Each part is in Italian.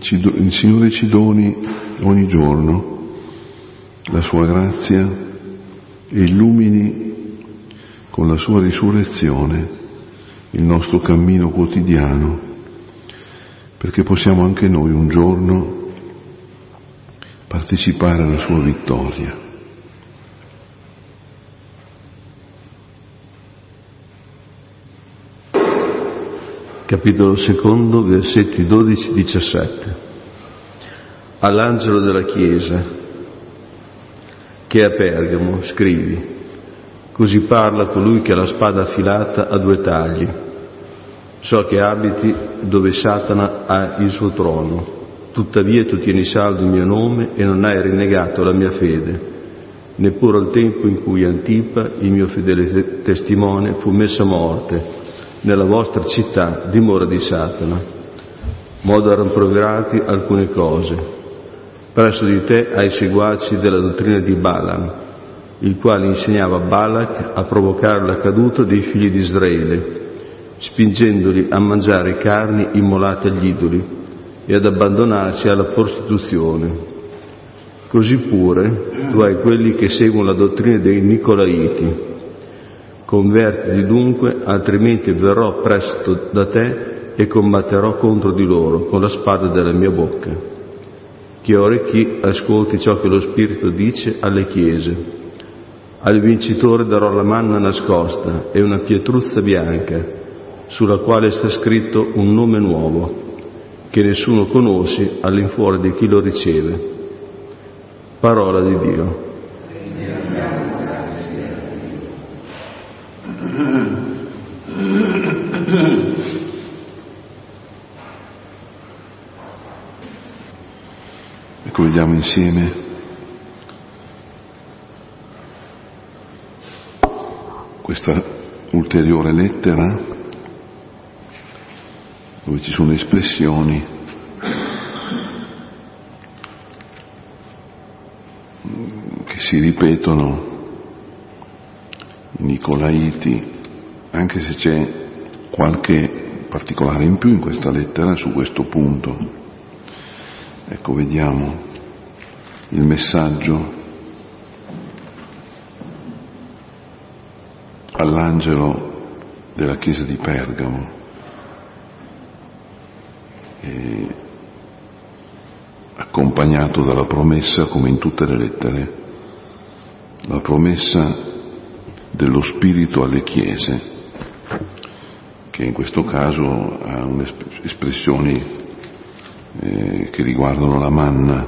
il Signore ci doni ogni giorno la sua grazia e illumini con la sua risurrezione il nostro cammino quotidiano, perché possiamo anche noi un giorno partecipare alla sua vittoria. Capitolo 2, versetti 12-17. All'angelo della Chiesa che è a Pergamo scrivi: così parla colui che ha la spada affilata a due tagli. So che abiti dove Satana ha il suo trono, tuttavia tu tieni saldo il mio nome e non hai rinnegato la mia fede, neppure al tempo in cui Antipa, il mio fedele testimone, fu messo a morte nella vostra città, dimora di Satana. Modo erano provati alcune cose. Presso di te hai seguaci della dottrina di Balaam, il quale insegnava Balak a provocare la caduta dei figli di Israele, spingendoli a mangiare carni immolate agli idoli e ad abbandonarsi alla prostituzione. Così pure tu hai quelli che seguono la dottrina dei Nicolaiti. Convertiti dunque, altrimenti verrò presto da te e combatterò contro di loro con la spada della mia bocca. Chi ha orecchi ascolti ciò che lo Spirito dice alle chiese. Al vincitore darò la manna nascosta e una pietruzza bianca, sulla quale sta scritto un nome nuovo, che nessuno conosce all'infuori di chi lo riceve. Parola di Dio. Ecco, vediamo insieme questa ulteriore lettera dove ci sono espressioni che si ripetono, i Nicolaiti, anche se c'è qualche particolare in più in questa lettera su questo punto. Ecco, vediamo il messaggio all'angelo della chiesa di Pergamo, accompagnato dalla promessa, come in tutte le lettere, la promessa dello Spirito alle chiese, che in questo caso ha espressioni che riguardano la manna.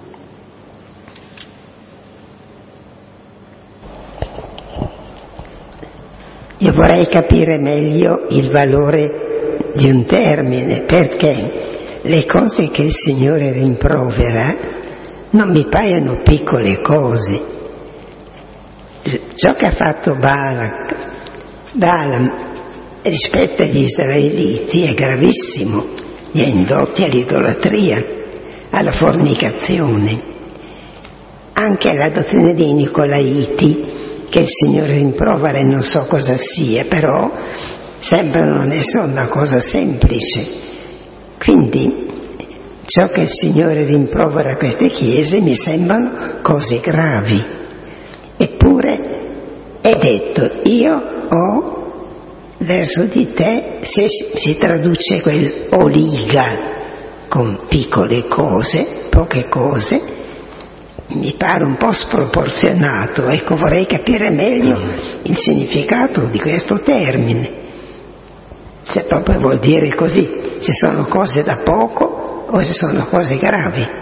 Io vorrei capire meglio il valore di un termine, perché le cose che il Signore rimprovera non mi paiono piccole cose. Ciò che ha fatto Balaam rispetto agli israeliti è gravissimo, li ha indotti all'idolatria, alla fornicazione. Anche la dottrina dei Nicolaiti, che il Signore rimprovera e non so cosa sia, però sembra non essere una cosa semplice. Quindi ciò che il Signore rimprovera a queste chiese mi sembrano cose gravi. Eppure è detto: io ho verso di te, se si traduce quel oliga con piccole cose, poche cose, mi pare un po' sproporzionato. Ecco, vorrei capire meglio il significato di questo termine, se proprio vuol dire così, se sono cose da poco o se sono cose gravi.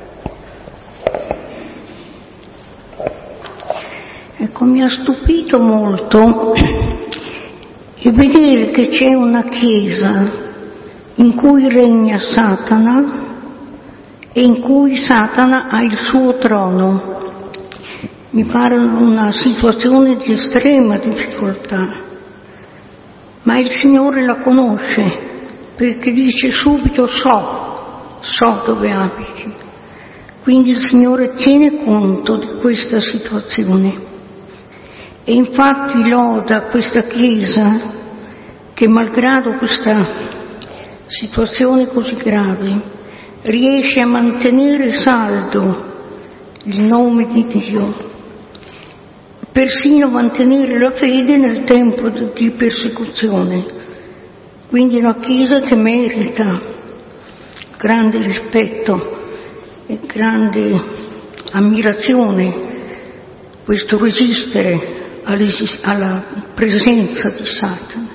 Ecco, mi ha stupito molto il vedere che c'è una chiesa in cui regna Satana e in cui Satana ha il suo trono. Mi pare una situazione di estrema difficoltà, ma il Signore la conosce, perché dice subito: so dove abiti. Quindi il Signore tiene conto di questa situazione. E infatti loda questa Chiesa che, malgrado questa situazione così grave, riesce a mantenere saldo il nome di Dio, persino mantenere la fede nel tempo di persecuzione. Quindi una Chiesa che merita grande rispetto e grande ammirazione, questo resistere alla presenza di Satana.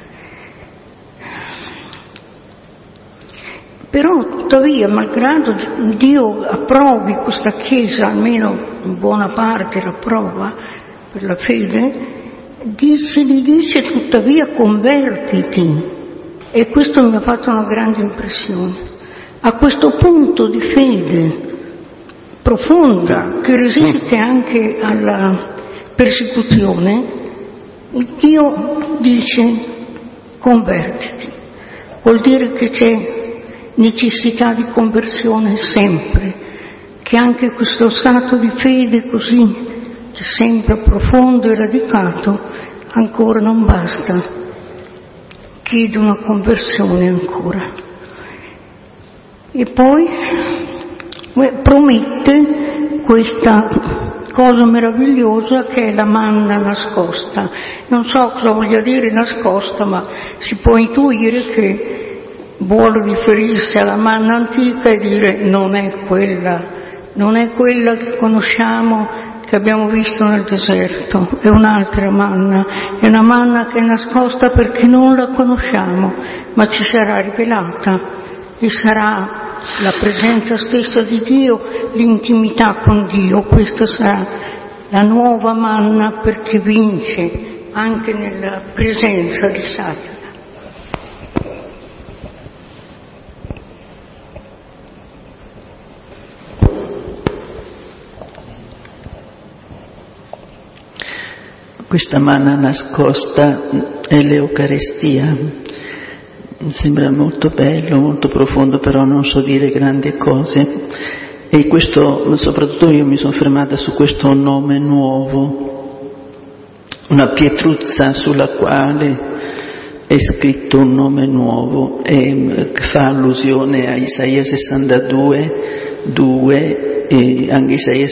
Però tuttavia, malgrado Dio approvi questa Chiesa, almeno in buona parte l'approva per la fede, gli dice tuttavia convertiti, e questo mi ha fatto una grande impressione. A questo punto di fede profonda, che resiste anche alla persecuzione, Dio dice convertiti. Vuol dire che c'è necessità di conversione sempre, che anche questo stato di fede così, che sembra profondo e radicato, ancora non basta, chiede una conversione ancora. E poi promette questa cosa meravigliosa che è la manna nascosta. Non so cosa voglia dire nascosta, ma si può intuire che vuole riferirsi alla manna antica e dire non è quella che conosciamo, che abbiamo visto nel deserto, è un'altra manna, è una manna che è nascosta perché non la conosciamo, ma ci sarà rivelata e sarà la presenza stessa di Dio, l'intimità con Dio. Questa sarà la nuova manna perché vince anche nella presenza di Satana. Questa manna nascosta è l'Eucaristia. Sembra molto bello, molto profondo, però non so dire grandi cose. E questo, soprattutto io mi sono fermata su questo nome nuovo, una pietruzza sulla quale è scritto un nome nuovo, e fa allusione a Isaia 62:2 e anche Isaia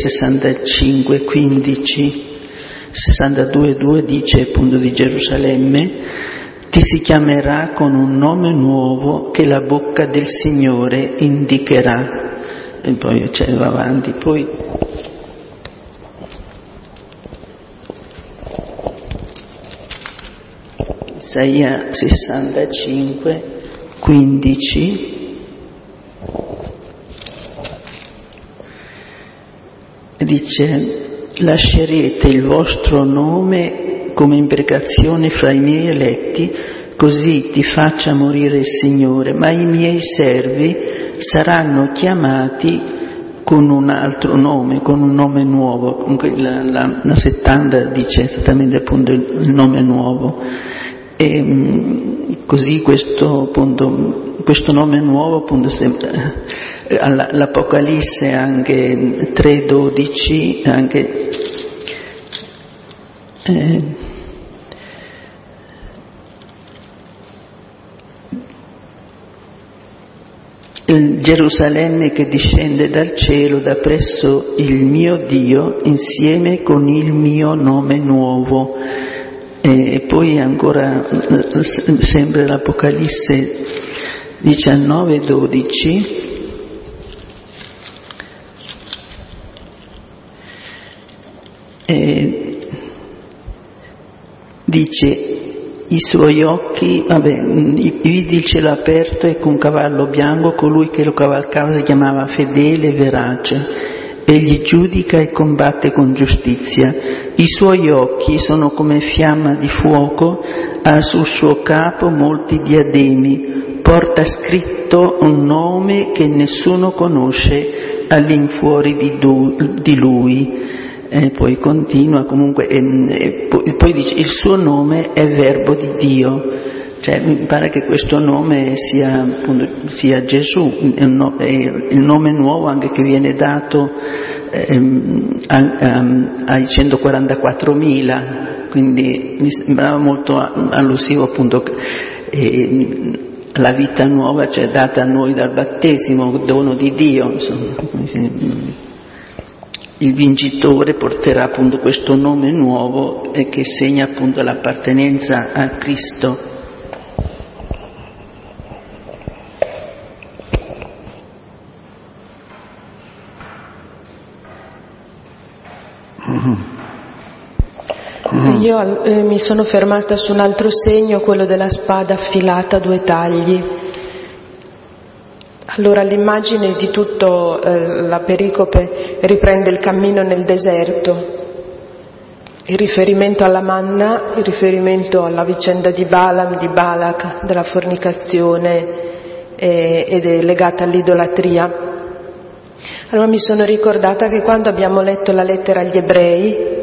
65:15. 62:2 dice appunto di Gerusalemme: ti si chiamerà con un nome nuovo che la bocca del Signore indicherà. E poi va avanti. Poi Isaia 65:15 dice: lascerete il vostro nome come imprecazione fra i miei eletti, così ti faccia morire il Signore, ma i miei servi saranno chiamati con un altro nome, con un nome nuovo. Comunque la 70 dice esattamente appunto il nome nuovo. E così questo nome nuovo appunto all'Apocalisse anche 3:12 anche Gerusalemme che discende dal cielo da presso il mio Dio insieme con il mio nome nuovo. E poi ancora sempre l'Apocalisse 19:12 dice: i suoi occhi, vidi il cielo aperto e con un cavallo bianco, colui che lo cavalcava si chiamava Fedele e Verace, egli giudica e combatte con giustizia. I suoi occhi sono come fiamma di fuoco, ha sul suo capo molti diademi, porta scritto un nome che nessuno conosce all'infuori di lui. E poi continua comunque, poi dice il suo nome è Verbo di Dio, cioè mi pare che questo nome sia Gesù, è il nome nuovo anche che viene dato ai 144.000, quindi mi sembrava molto allusivo appunto la vita nuova ci è data a noi dal battesimo, dono di Dio, insomma. Il vincitore porterà appunto questo nome nuovo e che segna appunto l'appartenenza a Cristo. Io mi sono fermata su un altro segno, quello della spada affilata a 2 tagli. Allora l'immagine di tutto la pericope riprende il cammino nel deserto, il riferimento alla manna, il riferimento alla vicenda di Balaam, di Balak, della fornicazione ed è legata all'idolatria. Allora mi sono ricordata che quando abbiamo letto la lettera agli Ebrei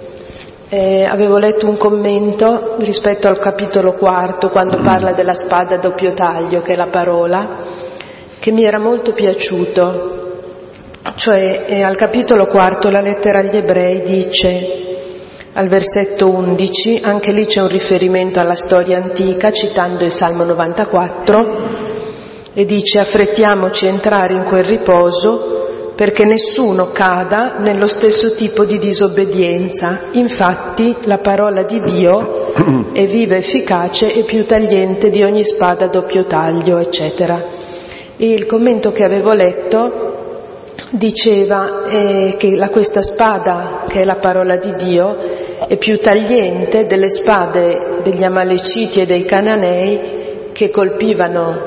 avevo letto un commento rispetto al capitolo 4, quando parla della spada a doppio taglio, che è la parola, che mi era molto piaciuto. Cioè al capitolo 4 la lettera agli Ebrei dice, al versetto 11, anche lì c'è un riferimento alla storia antica citando il Salmo 94, e dice: affrettiamoci a entrare in quel riposo perché nessuno cada nello stesso tipo di disobbedienza. Infatti la parola di Dio è viva, efficace e più tagliente di ogni spada a doppio taglio, eccetera. E il commento che avevo letto diceva che questa spada, che è la parola di Dio, è più tagliente delle spade degli Amaleciti e dei Cananei che colpivano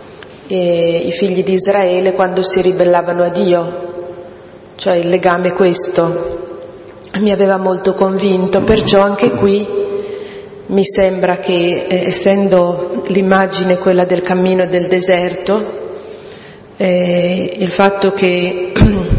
i figli di Israele quando si ribellavano a Dio. Cioè il legame è questo. Mi aveva molto convinto, perciò anche qui mi sembra che, essendo l'immagine quella del cammino del deserto, il fatto che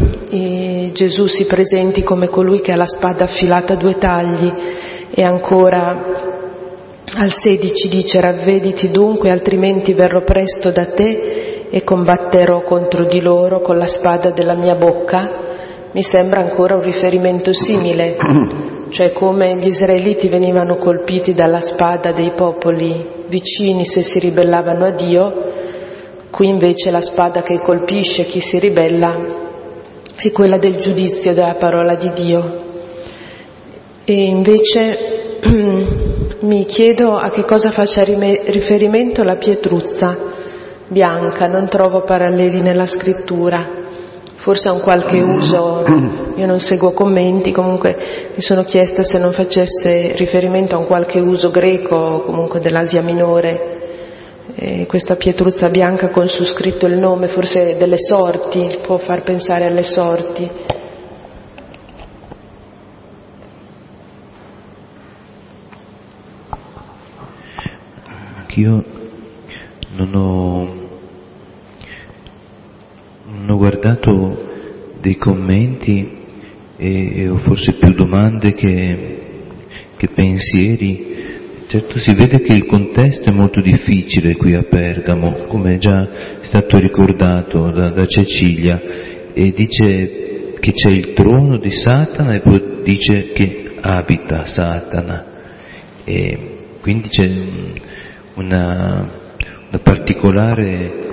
Gesù si presenti come colui che ha la spada affilata a 2 tagli, e ancora al 16 dice: ravvediti dunque, altrimenti verrò presto da te e combatterò contro di loro con la spada della mia bocca, mi sembra ancora un riferimento simile, cioè come gli israeliti venivano colpiti dalla spada dei popoli vicini se si ribellavano a Dio, qui invece la spada che colpisce chi si ribella è quella del giudizio della parola di Dio. E invece mi chiedo a che cosa faccia riferimento la pietruzza bianca, non trovo paralleli nella scrittura, forse ha un qualche uso, io non seguo commenti, comunque mi sono chiesta se non facesse riferimento a un qualche uso greco o comunque dell'Asia Minore, questa pietruzza bianca con su scritto il nome, forse delle sorti, può far pensare alle sorti. Io non ho guardato dei commenti e ho forse più domande che pensieri. Certo, si vede che il contesto è molto difficile qui a Pergamo, come è già stato ricordato da Cecilia, e dice che c'è il trono di Satana e poi dice che abita Satana, e quindi c'è una particolare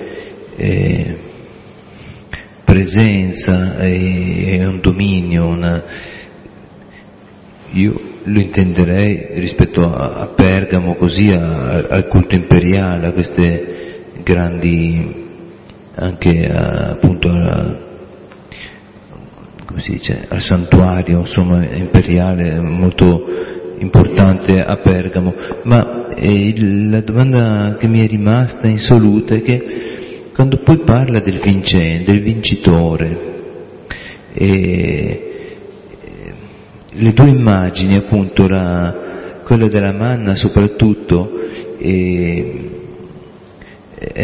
presenza e un dominio, io lo intenderei rispetto a Pergamo così al culto imperiale, a queste grandi, anche appunto come si dice, al santuario insomma imperiale molto importante a Pergamo. Ma la domanda che mi è rimasta insoluta è che quando poi parla del vincente, del vincitore, le 2 immagini, appunto quella della manna soprattutto, è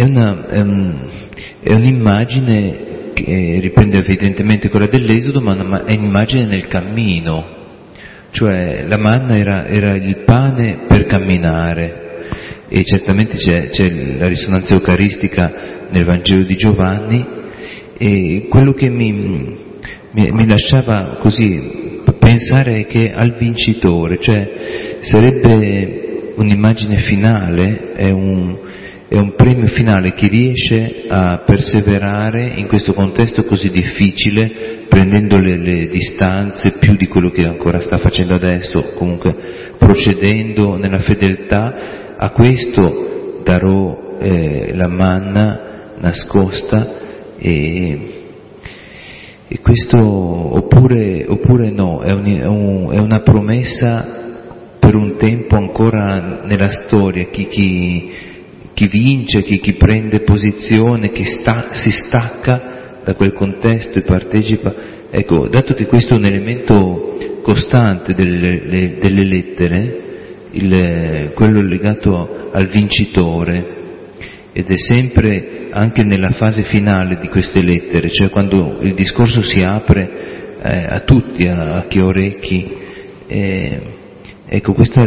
un'immagine che riprende evidentemente quella dell'Esodo, ma è un'immagine nel cammino. Cioè la manna era il pane per camminare, e certamente c'è la risonanza eucaristica nel Vangelo di Giovanni, e quello che mi lasciava così pensare è che al vincitore, cioè sarebbe un'immagine finale, è un premio finale chi riesce a perseverare in questo contesto così difficile, prendendo le distanze più di quello che ancora sta facendo adesso, comunque procedendo nella fedeltà. A questo darò la manna nascosta, e questo oppure no, è una promessa per un tempo ancora nella storia. Chi vince, chi prende posizione, si stacca da quel contesto e partecipa. Ecco, dato che questo è un elemento costante delle lettere, quello legato al vincitore, ed è sempre anche nella fase finale di queste lettere, cioè quando il discorso si apre a tutti, a chi ha orecchi. Ecco, questa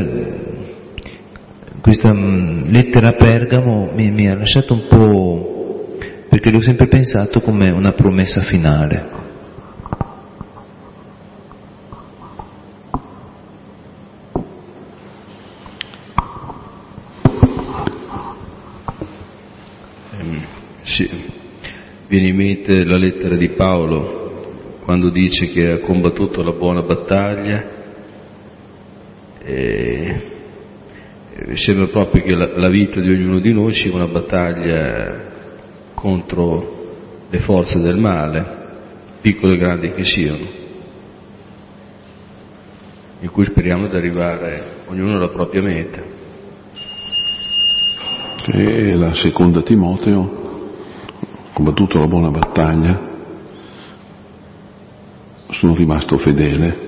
lettera a Pergamo mi ha lasciato un po', perché l'ho sempre pensato come una promessa finale. Sì, viene in mente la lettera di Paolo quando dice che ha combattuto la buona battaglia, e sembra proprio che la vita di ognuno di noi sia una battaglia contro le forze del male, piccole e grandi che siano, in cui speriamo di arrivare ognuno alla propria meta. E la seconda Timoteo: combattuto la buona battaglia, sono rimasto fedele,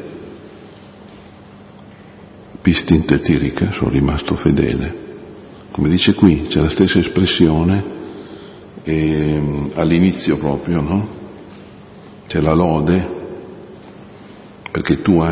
pistin tetirica, sono rimasto fedele. Come dice qui, c'è la stessa espressione all'inizio proprio, no? C'è la lode, perché tu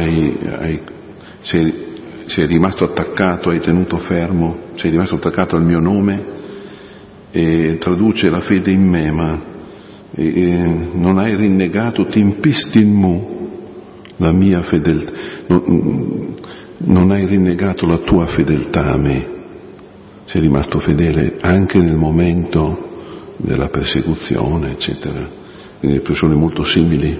sei rimasto attaccato, hai tenuto fermo, sei rimasto attaccato al mio nome, e traduce la fede in me, ma non hai rinnegato timpistin mu, la mia fedeltà, non hai rinnegato la tua fedeltà a me, sei rimasto fedele anche nel momento della persecuzione, eccetera. Quindi persone molto simili.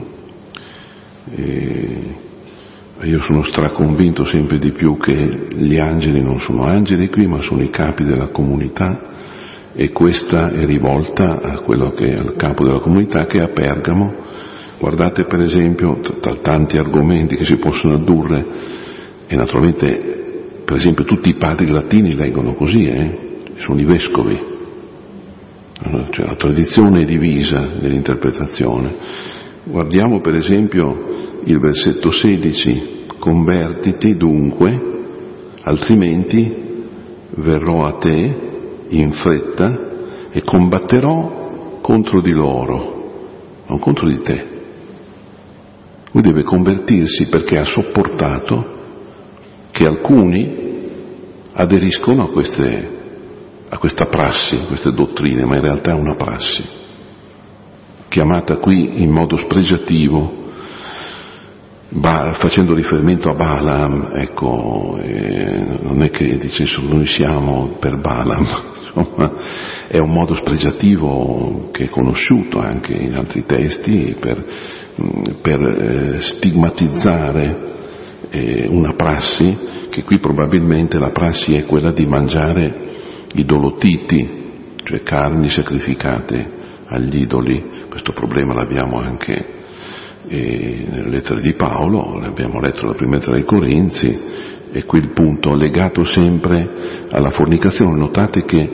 Io sono straconvinto sempre di più che gli angeli non sono angeli qui, ma sono i capi della comunità, e questa è rivolta a quello che è il capo della comunità, che è a Pergamo. Guardate per esempio, tra tanti argomenti che si possono addurre, e naturalmente per esempio tutti i padri latini leggono così, sono i vescovi, cioè la tradizione è divisa nell'interpretazione. Guardiamo per esempio il versetto 16: convertiti dunque, altrimenti verrò a te in fretta e combatterò contro di loro, non contro di te. Lui deve convertirsi perché ha sopportato che alcuni aderiscono a questa prassi, a queste dottrine, ma in realtà è una prassi, chiamata qui in modo spregiativo, facendo riferimento a Balaam. Ecco, non è che dice noi siamo per Balaam, insomma, è un modo spregiativo che è conosciuto anche in altri testi per stigmatizzare una prassi, che qui probabilmente la prassi è quella di mangiare i dolotiti, cioè carni sacrificate agli idoli. Questo problema l'abbiamo anche nelle lettere di Paolo, l'abbiamo letto nella prima lettera ai Corinzi, e qui il punto legato sempre alla fornicazione. Notate che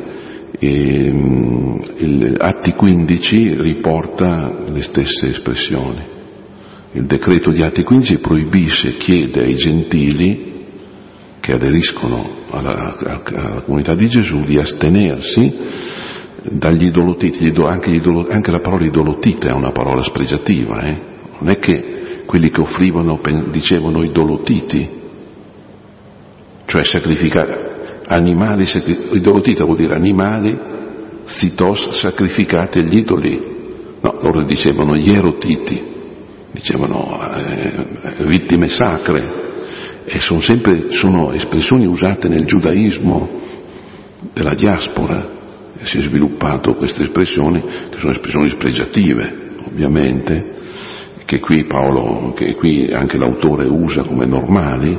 Atti 15 riporta le stesse espressioni. Il decreto di Atti 15 proibisce, chiede ai gentili che aderiscono alla comunità di Gesù di astenersi dagli idolotiti. Anche la parola idolotita è una parola spregiativa, Non è che quelli che offrivano dicevano idolotiti, cioè sacrificare animali, idolotita vuol dire animali, sitos, sacrificati agli idoli. No, loro dicevano ierotiti, dicevano vittime sacre, e sono espressioni usate nel giudaismo della diaspora. si è sviluppato queste espressioni, che sono espressioni spregiative, ovviamente, che qui anche l'autore usa come normali,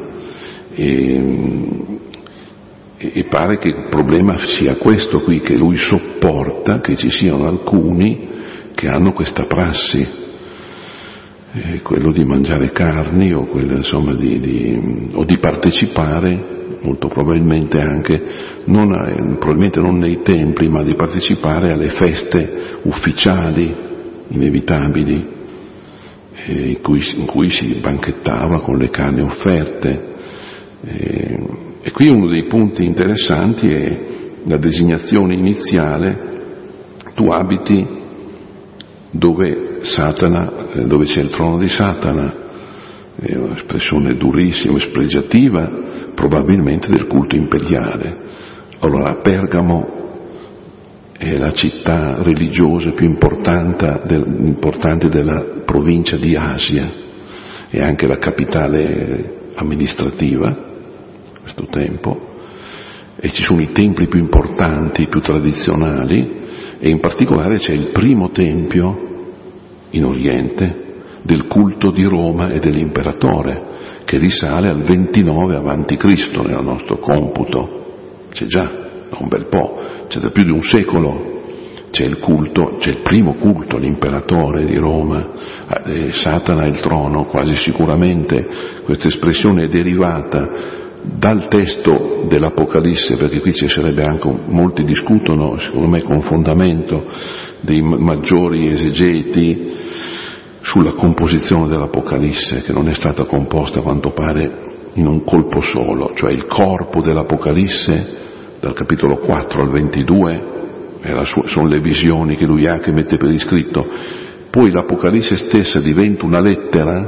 e pare che il problema sia questo qui, che lui sopporta che ci siano alcuni che hanno questa prassi, quello di mangiare carni o quello, insomma, o di partecipare, molto probabilmente anche, probabilmente non nei templi, ma di partecipare alle feste ufficiali inevitabili, in cui si banchettava con le carni offerte. E qui uno dei punti interessanti è la designazione iniziale: tu abiti dove c'è il trono di Satana. È un'espressione durissima, spregiativa, probabilmente del culto imperiale. Allora, Pergamo è la città religiosa più importante della provincia di Asia, è anche la capitale amministrativa a questo tempo, e ci sono i templi più importanti, più tradizionali, e in particolare c'è il primo tempio in Oriente del culto di Roma e dell'imperatore, che risale al 29 avanti Cristo nel nostro computo. C'è già da un bel po', c'è da più di un secolo. C'è il primo culto all'imperatore di Roma, Satana il trono, quasi sicuramente questa espressione è derivata dal testo dell'Apocalisse, perché qui ci sarebbe anche, molti discutono, secondo me con fondamento, dei maggiori esegeti sulla composizione dell'Apocalisse, che non è stata composta a quanto pare in un colpo solo, cioè il corpo dell'Apocalisse dal capitolo 4 al 22 sono le visioni che lui ha, che mette per iscritto. Poi l'Apocalisse stessa diventa una lettera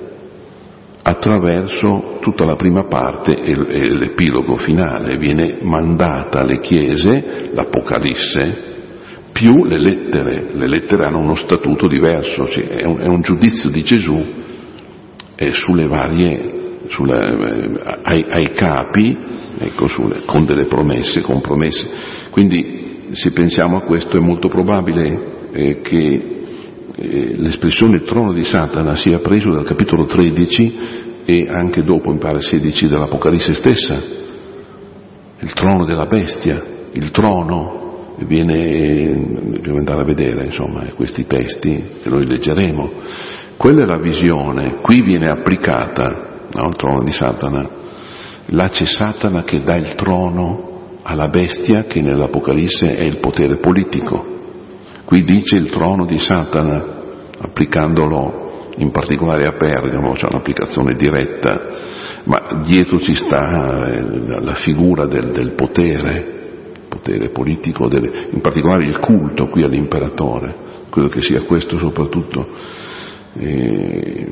attraverso tutta la prima parte e l'epilogo finale, viene mandata alle chiese l'Apocalisse più le lettere hanno uno statuto diverso, cioè è un giudizio di Gesù sulle varie, ai capi, ecco, con delle promesse, con promesse. Quindi se pensiamo a questo è molto probabile che l'espressione trono di Satana sia preso dal capitolo 13 e anche dopo, mi pare 16, dell'Apocalisse stessa, il trono della bestia, il trono. Bisogna andare a vedere, insomma, questi testi che noi leggeremo. Quella è la visione. Qui viene applicata al trono di Satana. Là c'è Satana che dà il trono alla bestia, che nell'Apocalisse è il potere politico. Qui dice il trono di Satana, applicandolo in particolare a Pergamo, c'è un'applicazione diretta, ma dietro ci sta la figura del potere politico, in particolare il culto qui all'imperatore. Credo che sia questo soprattutto. È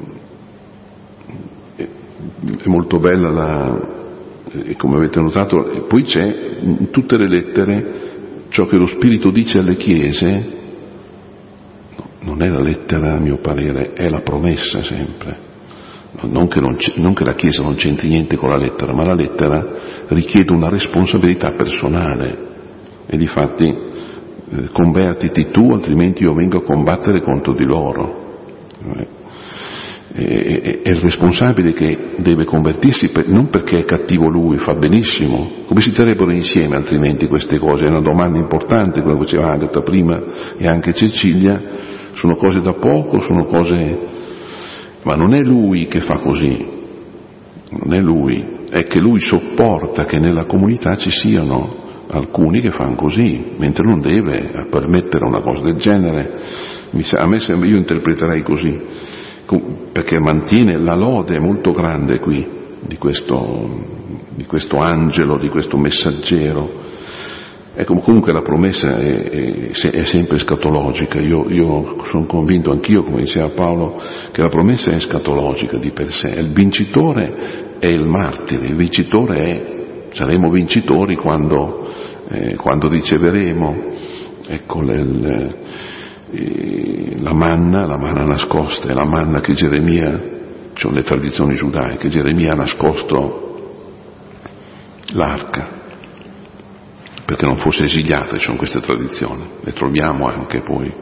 molto bella come avete notato. E poi c'è in tutte le lettere ciò che lo Spirito dice alle chiese. Non è la lettera, a mio parere, è la promessa sempre. Non che la Chiesa non c'entri niente con la lettera, ma la lettera richiede una responsabilità personale, e difatti convertiti tu, altrimenti io vengo a combattere contro di loro. È il responsabile che deve convertirsi, non perché è cattivo lui, fa benissimo. Come si terrebbero insieme altrimenti queste cose? È una domanda importante, come diceva Agata prima e anche Cecilia. Sono cose da poco, sono cose... Ma non è lui che fa così, non è lui, è che lui sopporta che nella comunità ci siano alcuni che fanno così, mentre non deve permettere una cosa del genere. A me sembra, io interpreterei così, perché mantiene la lode molto grande qui di questo angelo, di questo messaggero. Ecco, comunque la promessa è sempre escatologica. Io sono convinto anch'io, come diceva Paolo, che la promessa è escatologica di per sé. Il vincitore è il martire, il vincitore saremo vincitori quando riceveremo, ecco, la manna nascosta, è la manna che Geremia, cioè le tradizioni giudaiche, Geremia ha nascosto l'arca perché non fosse esiliata, ci sono queste tradizioni, le troviamo anche poi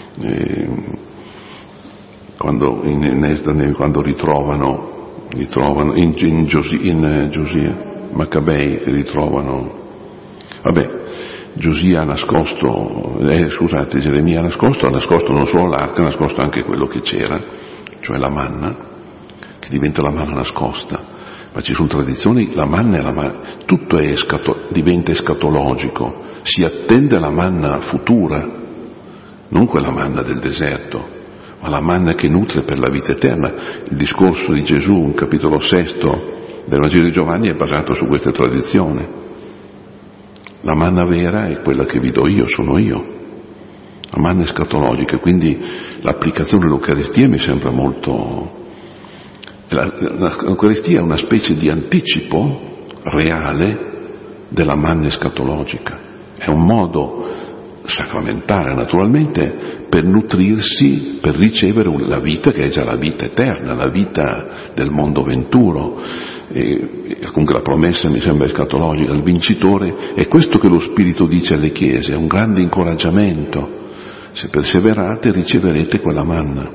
quando in Esdra, quando ritrovano in Giosia, Maccabei ritrovano, Giosia ha nascosto, Geremia ha nascosto non solo l'arca, ha nascosto anche quello che c'era, cioè la manna, che diventa la manna nascosta. Ma ci sono tradizioni, la manna tutto diventa escatologico, si attende alla manna futura, non quella manna del deserto, ma la manna che nutre per la vita eterna. Il discorso di Gesù, in capitolo 6 del Vangelo di Giovanni, è basato su questa tradizione. La manna vera è quella che vi do io, sono io. La manna escatologica, quindi l'applicazione dell'Eucaristia mi sembra molto... L'Eucaristia è una specie di anticipo reale della manna escatologica. È un modo sacramentale, naturalmente, per nutrirsi, per ricevere la vita che è già la vita eterna, la vita del mondo venturo. E comunque la promessa mi sembra escatologica, il vincitore, è questo che lo Spirito dice alle chiese, è un grande incoraggiamento: se perseverate riceverete quella manna.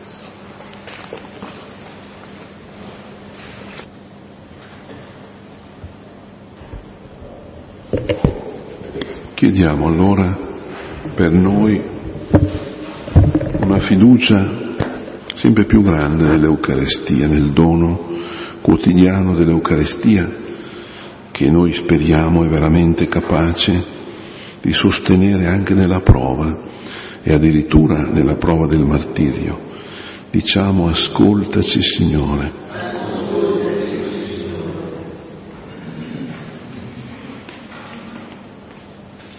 Chiediamo allora per noi una fiducia sempre più grande nell'Eucaristia, nel dono quotidiano dell'Eucaristia, che noi speriamo è veramente capace di sostenere anche nella prova e addirittura nella prova del martirio. Diciamo: ascoltaci, Signore.